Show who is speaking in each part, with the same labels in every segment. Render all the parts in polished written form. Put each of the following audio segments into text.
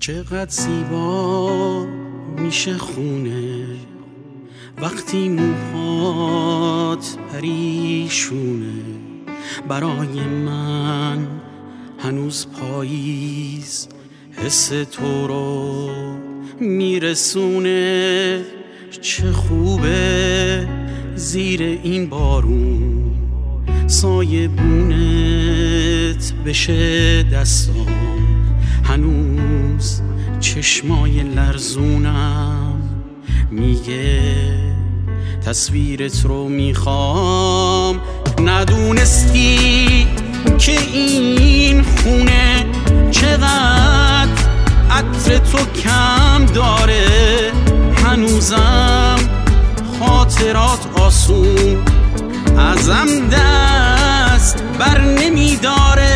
Speaker 1: چقدر زیبا میشه خونه وقتی موهات پریشونه. برای من هنوز پاییز حس تو رو میرسونه. چه خوبه زیر این بارون سایه بونت بشه دستام. هنوز چشمای لرزونم میگه تصویرت رو میخوام. ندونستی که این خونه چقدر عطر تو کم داره. هنوزم خاطرات آسون ازم دست بر نمیداره.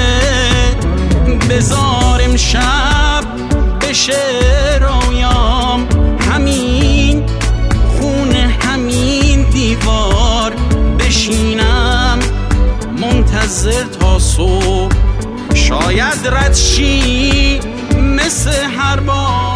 Speaker 1: بذار امشب بشه رویام همین خونه همین دیوار. بشینم منتظر تا صبح شاید رد شی مثل هر بار.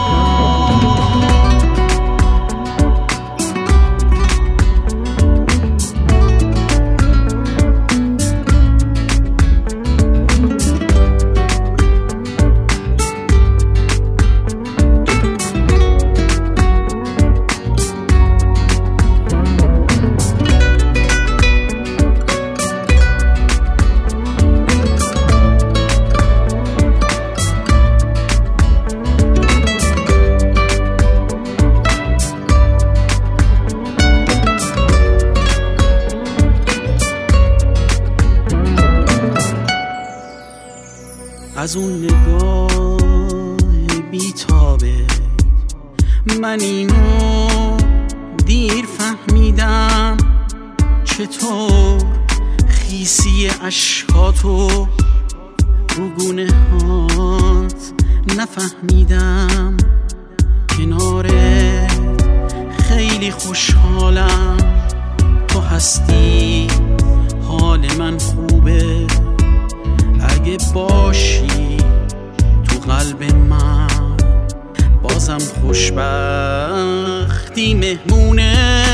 Speaker 1: از اون نگاه بیتابه من اینو دیر فهمیدم. چطور خیسی اشکاتو رو گونه هات نفهمیدم. کناره خیلی خوشحالم تو هستی حال من خوبه. اگه باشی تو قلب من بازم خوشبختی مهمونه.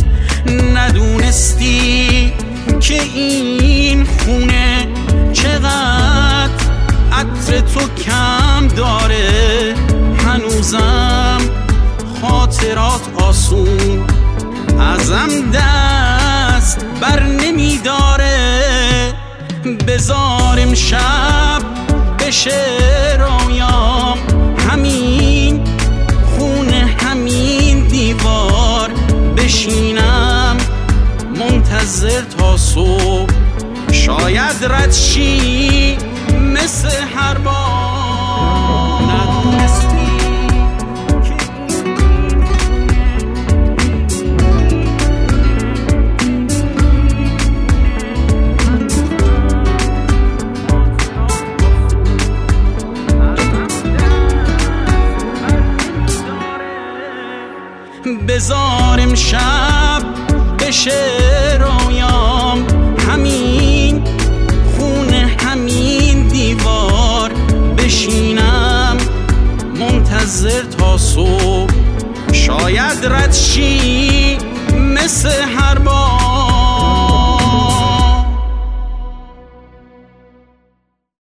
Speaker 1: ندونستی که این خونه چقدر عطر تو کم داره. هنوزم خاطرات آسون ازم دست بر نمیداره. بذار امشب بشه رویام همین خونه همین دیوار. بشینم منتظر تا صبح شاید رد شی مثل هر بار. ندونستی بذار امشب بشه رویام همین خونه همین دیوار. بشینم منتظر تا صبح شاید رد شی مثل هر بار.